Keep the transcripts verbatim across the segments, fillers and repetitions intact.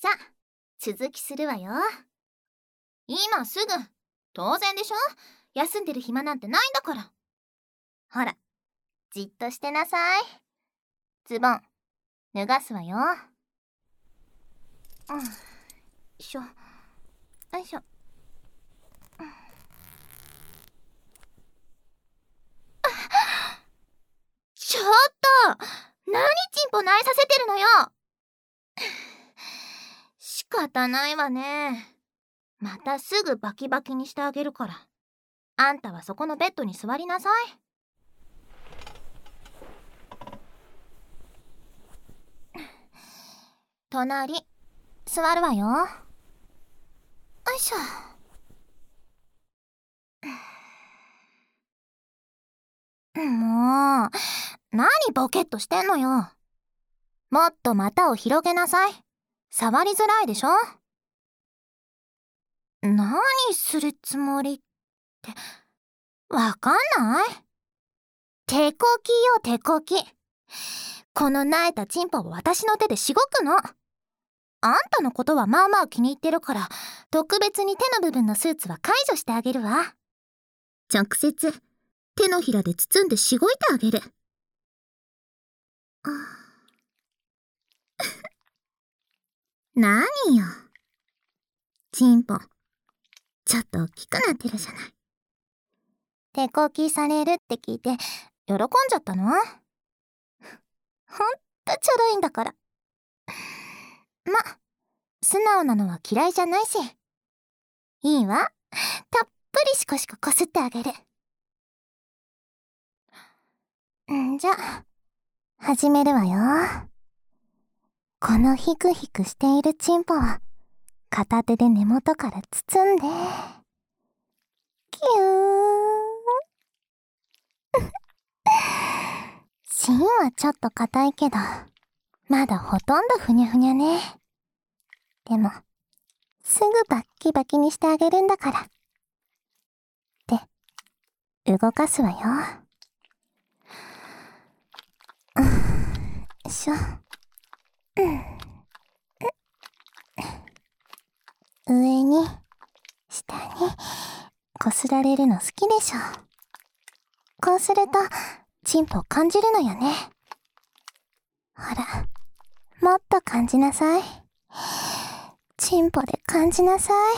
じゃ、続きするわよ。今すぐ。当然でしょ？休んでる暇なんてないんだから。ほら、じっとしてなさい。ズボン、脱がすわよ。うん、しょ、よいしょ。ちょっと！何チンポないさせてるのよ！仕方ないわね。またすぐバキバキにしてあげるから。あんたはそこのベッドに座りなさい。隣、座るわよ。よいしょ。もう、何ボケっとしてんのよ。もっと股を広げなさい。触りづらいでしょ。何するつもりって、わかんない？手こきよ、手こき。この萎えたチンポを私の手でしごくの。あんたのことはまあまあ気に入ってるから、特別に手の部分のスーツは解除してあげるわ。直接、手のひらで包んでしごいてあげる。何よ。チンポ、ちょっと大きくなってるじゃない。手こきされるって聞いて、喜んじゃったの？ほんとちょろいんだから。ま、素直なのは嫌いじゃないし。いいわ。たっぷりシコシコこすってあげる。んじゃ、始めるわよ。このヒクヒクしているチンポは、片手で根元から包んで、キュー芯はちょっと硬いけど、まだほとんどふにゃふにゃね。でも、すぐバッキバキにしてあげるんだから。で、動かすわよ。うん、しょ。うん。上に、下に、こすられるの好きでしょ。こうすると、チンポを感じるのよね。ほら、もっと感じなさい。チンポで感じなさい。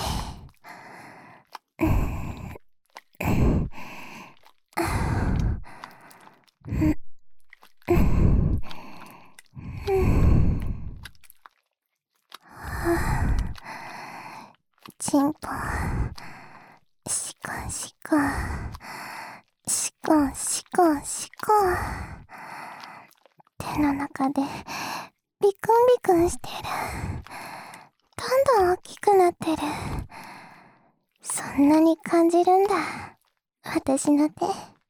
チンポ、シコンシコン、シコンシコンシコン。手の中でビクンビクンしてる。どんどん大きくなってる。そんなに感じるんだ、私の手。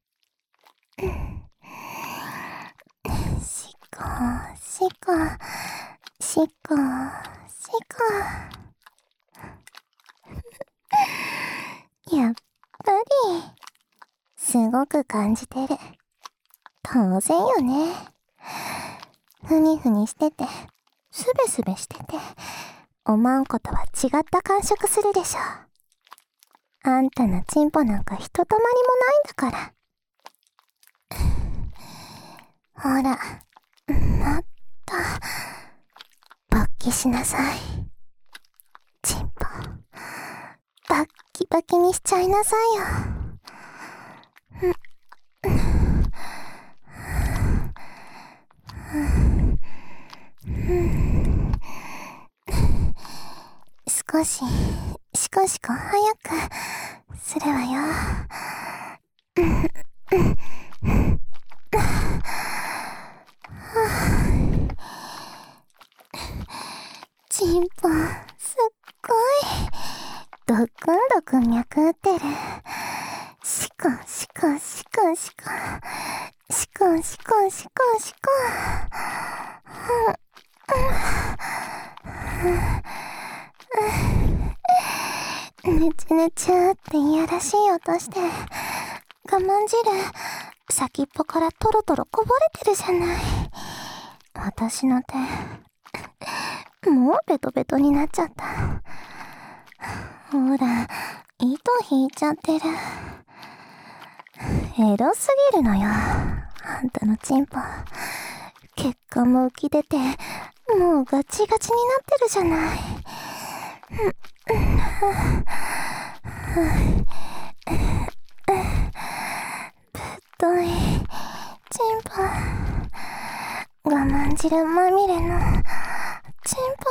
シコンシコンシコンシコン。やっぱり、すごく感じてる。当然よね。ふにふにしてて、すべすべしてて、思うことは違った感触するでしょ。あんたのチンポなんかひとたまりもないんだから。ほら、もっと、勃起しなさい。チンポ、バッキバキにしちゃいなさいよ。少し、しこしこ早くするわよ。チンポ、すっごい。ドクンドクン脈打ってる。シコンシコンシコンシコン。シコンシコンシコンシコン。ぬちゅぬちゅっていやらしい音して、我慢汁、先っぽからトロトロこぼれてるじゃない。私の手、 もうベトベトになっちゃった。ほら、糸引いちゃってる。エロすぎるのよ、あんたのチンポ。血管も浮き出て、もうガチガチになってるじゃない。ぶっといチンポ、我慢汁まみれのチンポ。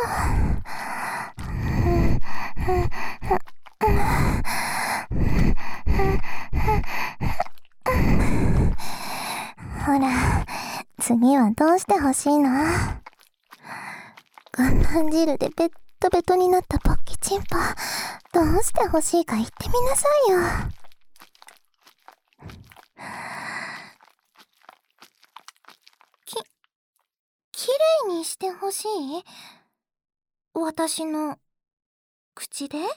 ほら、次はどうしてほしいの？我慢汁でベットベトになったポッキチンポ、どうしてほしいか言ってみなさいよ。き、きれいにしてほしい？私の口で？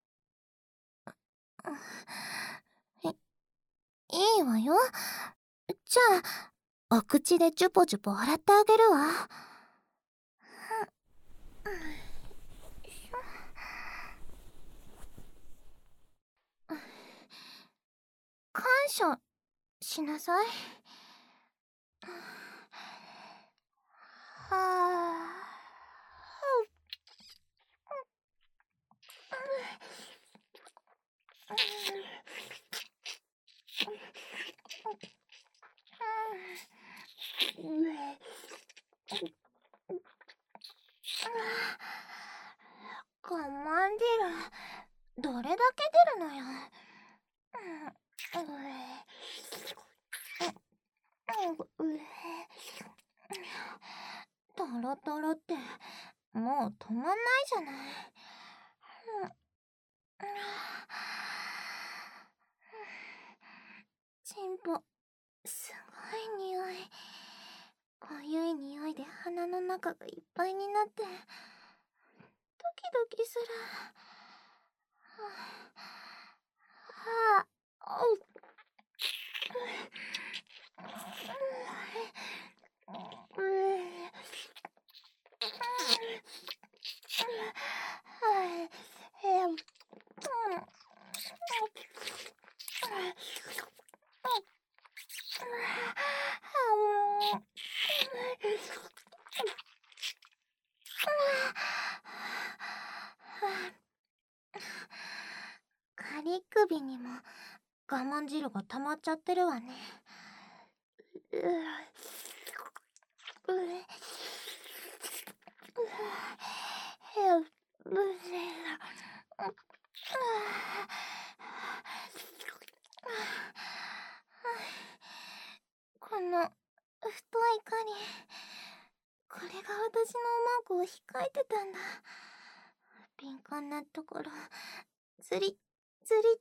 い、いいわよ。じゃあ、お口でジュポジュポ洗ってあげるわ。感謝しなさい。はあ。我慢汁、どれだけ出るのよ。トロトロってもう止まんないじゃない。チンポ、すごい匂い。濃ゆい匂いで鼻の中がいっぱいになってドキドキする。はあ、おう。仮首にも我慢汁が溜まっちゃってるわね。ううこの太い針、これが私のマークを控えてたんだ。敏感なところズリズリって。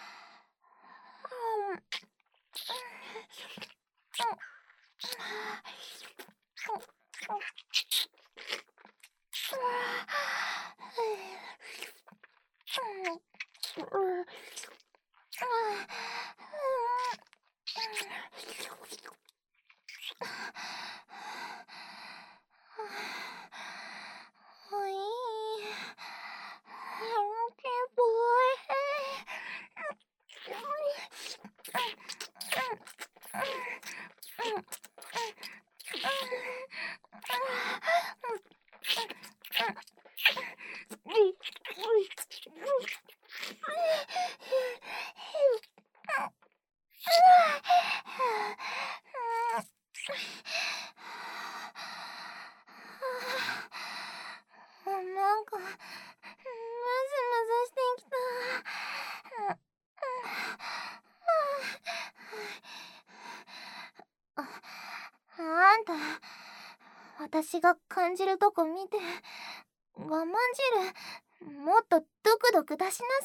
なんかムズムズしてきた。あ、あんた、私が感じるとこ見て、我慢汁もっとドクドク出しなさい。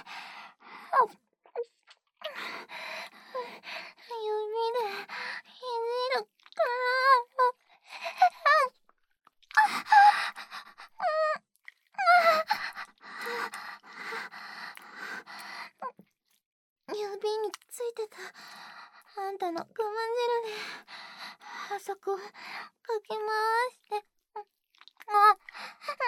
指でいじるから。指についてたあんたの我慢汁であそこかき回して。あ、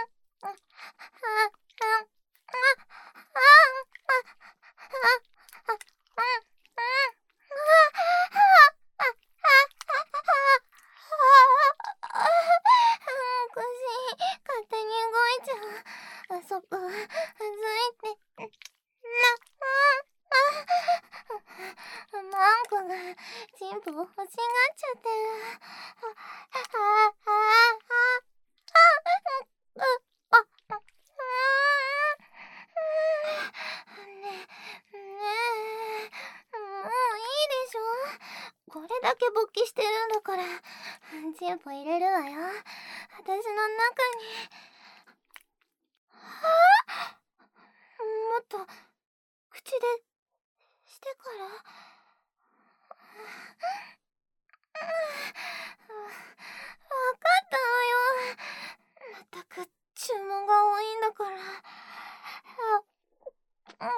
欲しがっちゃってる。あ、あ、あ、あ、あ、あ、あ、あ、ねえ、ねえ、もういいでしょ。これだけ勃起してるんだから、チンポ入れるわよ。私の中に。はぁ、もっと、口で、してから。わかったわよ。まったく注文が多いんだから。うん。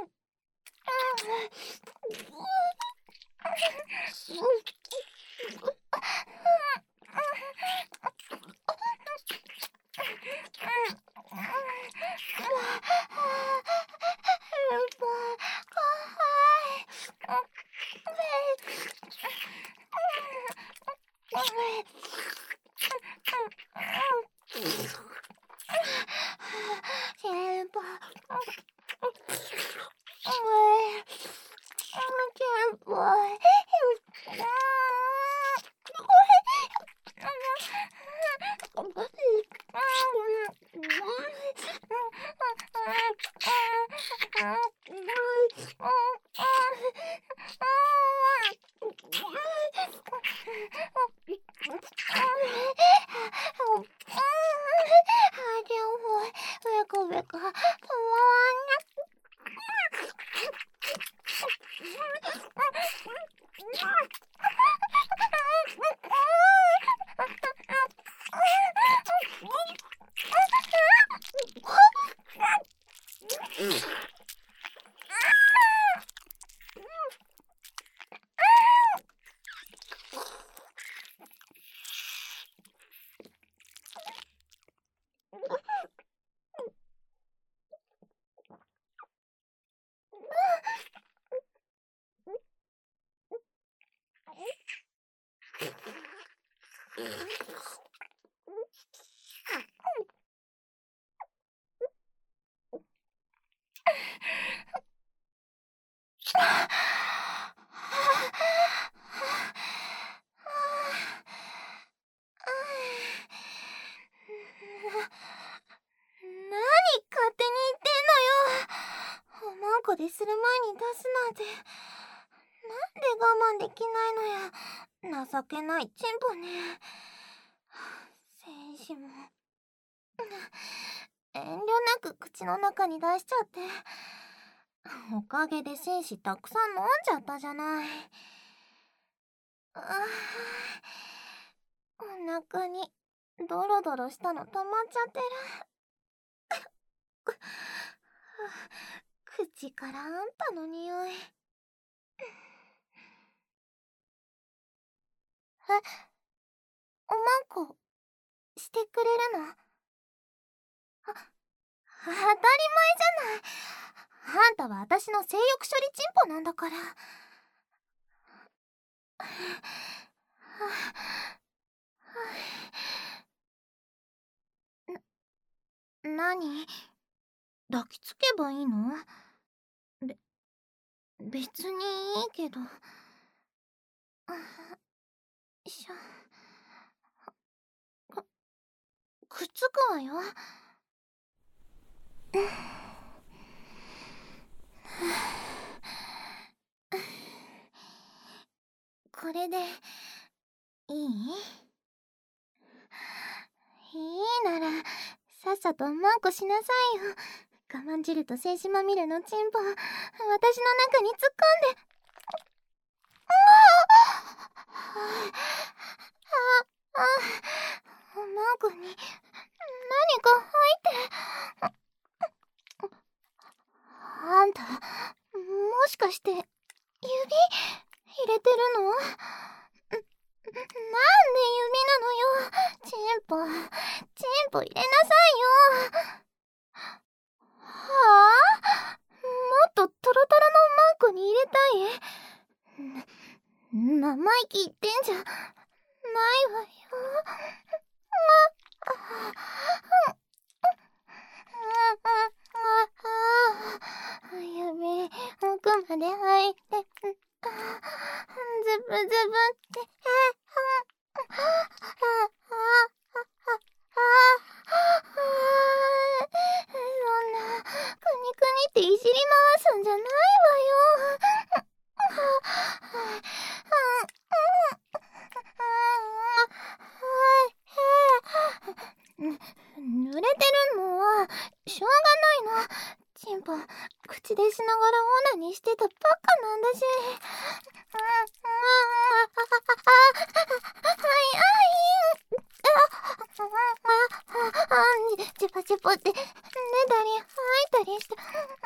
でする前に出すなんて、なんで我慢できないのや。情けないチンポね。戦士も遠慮なく口の中に出しちゃって、おかげで戦士たくさん飲んじゃったじゃない。あー、お腹にドロドロしたの溜まっちゃってる。口からあんたの匂い。え、おまんこしてくれるの？あ、当たり前じゃない。あんたは私の性欲処理チンポなんだから。な、なに？抱きつけばいいの？べ、別にいいけど。しょ。く、くっつくわよ。これでいい？いいならさっさとマンコしなさいよ。我慢汁と精子まみれのチンポ、私の中に突っ込んで。ああ、おまんこに何か入って。あんた、もしかして指入れてるの？なんで指なのよ。チンポ、チンポ入れなさいよ。はあ？もっとトロトロのマンコに入れたい？生意気言ってんじゃないわよ。指奥まで入って、ズブズブってぬ濡れてるのはしょうがないの。チンポ口でしながらオナニーしてたばっかなんだし。はいはい。チュポチュポって寝たり吐いたりして。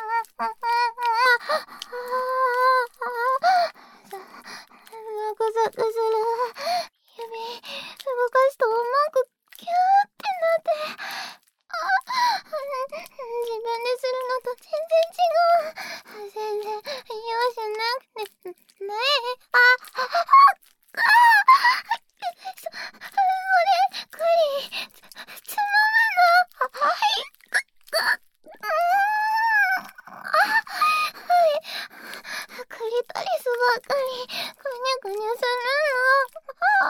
ザクザクする。指動かすとうまくキューってなって、あ自分でするのと全然違う。全然容赦なくてねえ。あああそそれクリつつまむの。はいはいクリトリスばっかりくにゅくにゅするの。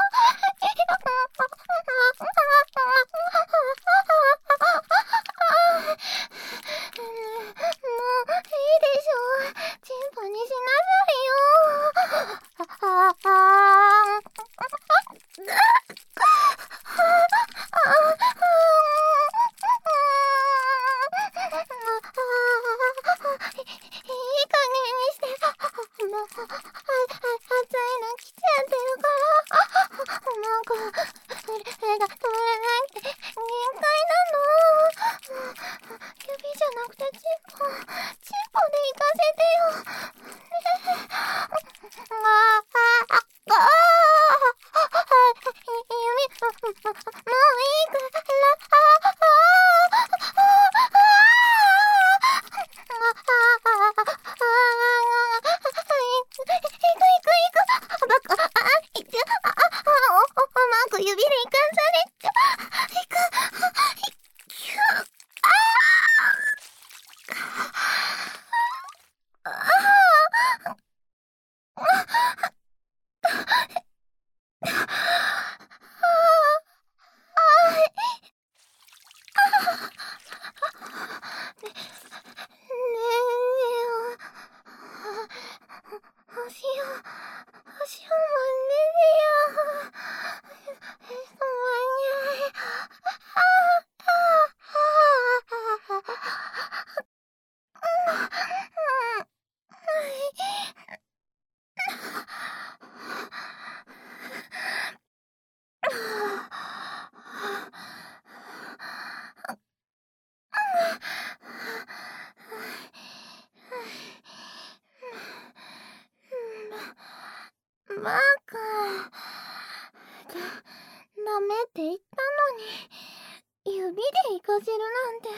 マー君だ、ダメって言ったのに指で行かせるなんて。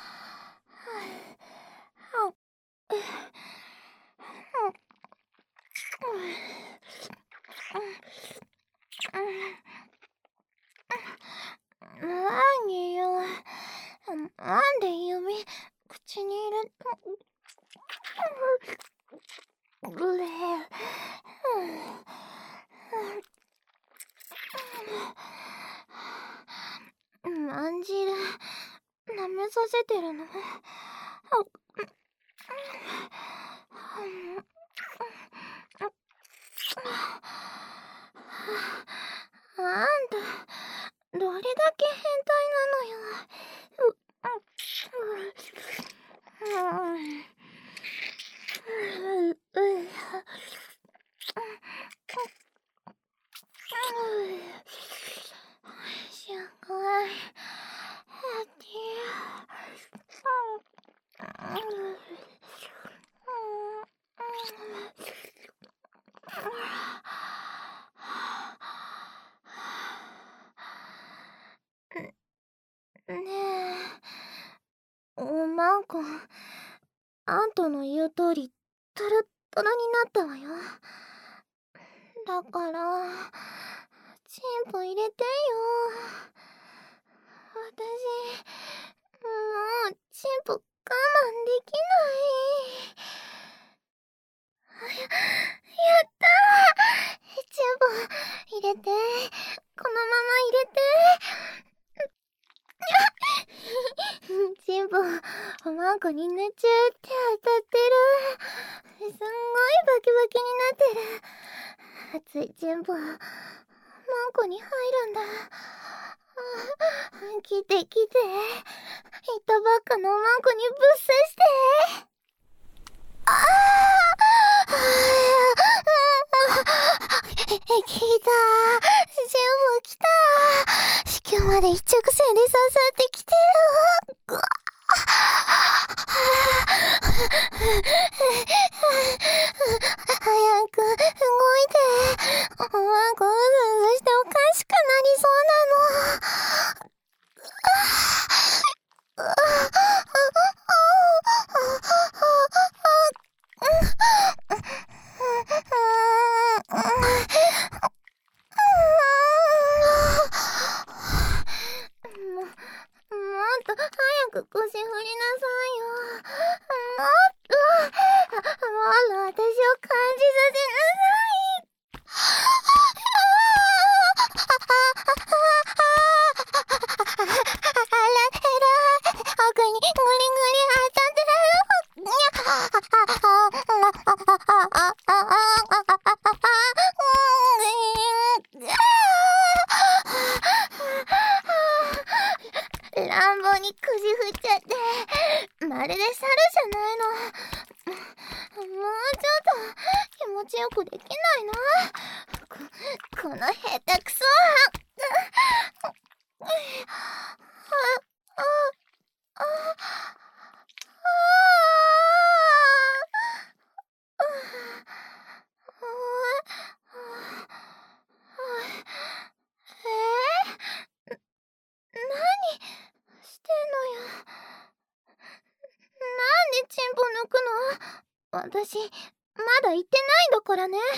何よ、なんで指口に入れうれまんじる舐めさせてるの。あんたどれだけ変態なのよ。すごい。ねえ、おまんこ、あんたの言う通りトロットロになったわよ。だからチンポ入れてよ。私もうチンポ我慢できない。や、やったー。チンポ入れて、このまま入れて。チンポおまんこに夢中って当たってる。すんごいバキバキになってる。熱いチンポマンコに入るんだ。 来て来て。言ったばっかのおまんこにぶっ刺して。ああ来た。全部来た。子宮まで一直線で刺さってきてる。ぐわ早く動いて。おまんこうずうずしておかしくなりそうなの。早く腰振りなさいよ。もっと、もっと私を感じさせなさい。あらてる。奥にグリグリ当たってる。乱暴にくじ振っちゃって、まるで猿じゃないの。もうちょっと気持ちよくできないの？こ、この下手くそ。チンポ抜くの？私、まだ言ってないんだからね。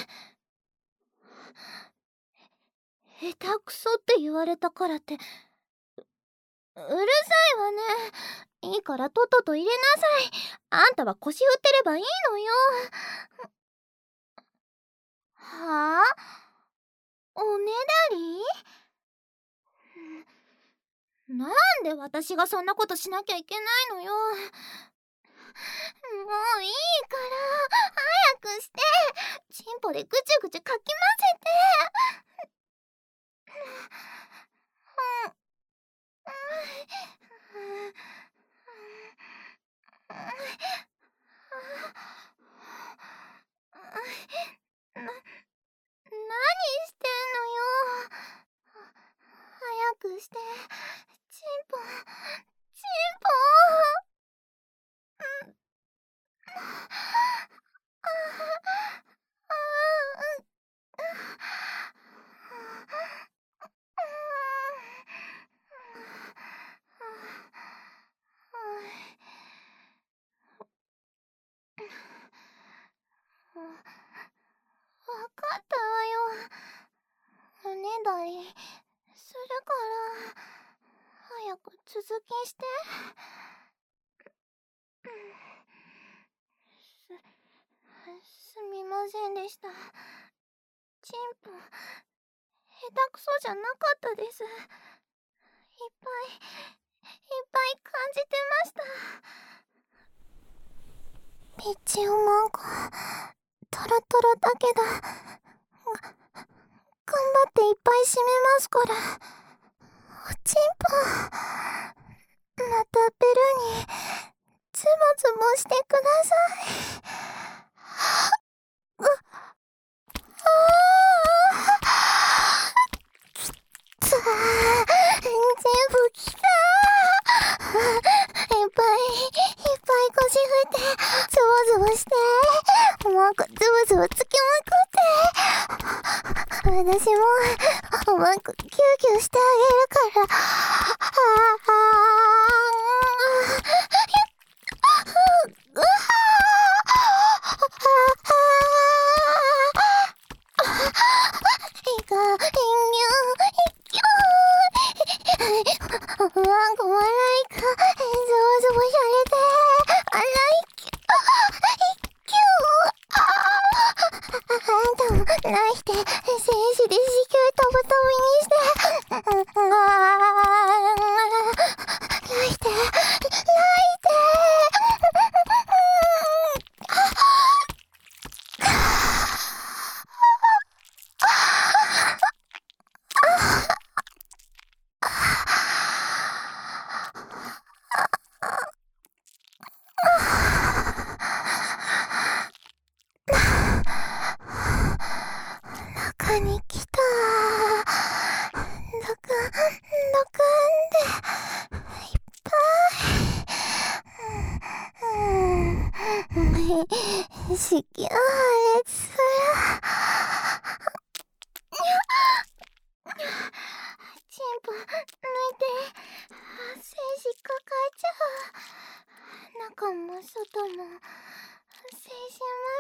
下手くそって言われたからって、う、うるさいわね。いいからとっとと入れなさい。あんたは腰振ってればいいのよ。はぁ？おねだり？なんで私がそんなことしなきゃいけないのよ。もういいから早くして。チンポでぐちゅぐちゅかき混ぜて。な、何してんのよ。早くして。チンポ、チンポ。わかったわよ。おねだりするから早く続きして。す、すみませんでした。チンポ、下手くそじゃなかったです。いっぱい、いっぱい感じてました。ピッチおまんこ、トロトロだけど、が、頑張っていっぱい締めますから。おちんぽ、またベルに、ズボズボしてください。うっ、あー、きつー、全部きたー。いっぱい、いっぱい腰振って、ズボズボして、おまんこズボズボつきまくって。私も、おまんこキューキューしてあげるから。あ子宮破裂する。チンポ抜いて、精子抱えちゃう。中も外も精子ま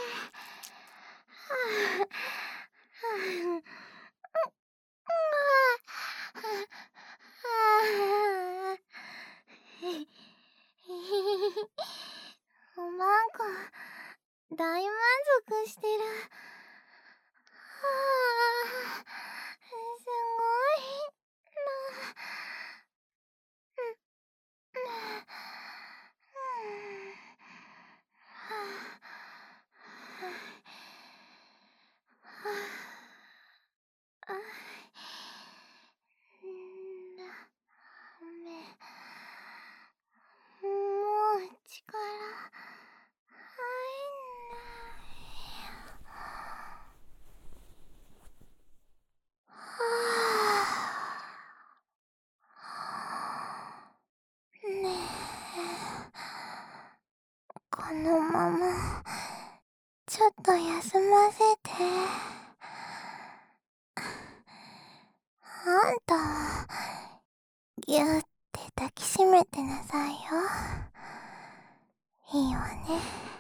みれ。はぁはぁなんか大満足してる。はあ、すごいな。もう力入んない。ねえ、このままちょっと休ませて。あんたはぎゅって抱きしめてなさいよ。いいわね。